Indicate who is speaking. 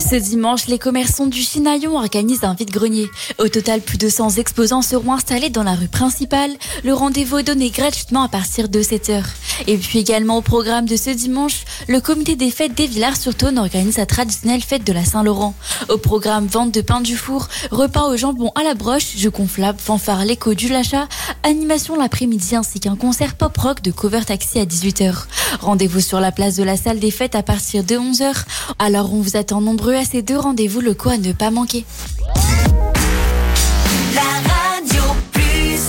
Speaker 1: Ce dimanche, les commerçants du Chinaillon organisent un vide-grenier. Au total, plus de 100 exposants seront installés dans la rue principale. Le rendez-vous est donné gratuitement à partir de 7h. Et puis également au programme de ce dimanche, le comité des fêtes des Villars-sur-Saône organise sa traditionnelle fête de la Saint-Laurent. Au programme, vente de pain du four, repas au jambon à la broche, jeux gonflables, fanfare l'écho du Lachat, animation l'après-midi ainsi qu'un concert pop-rock de cover taxi à 18h. Rendez-vous sur la place de la salle des fêtes à partir de 11h. Alors on vous attend nombreux à ces deux rendez-vous locaux à ne pas manquer.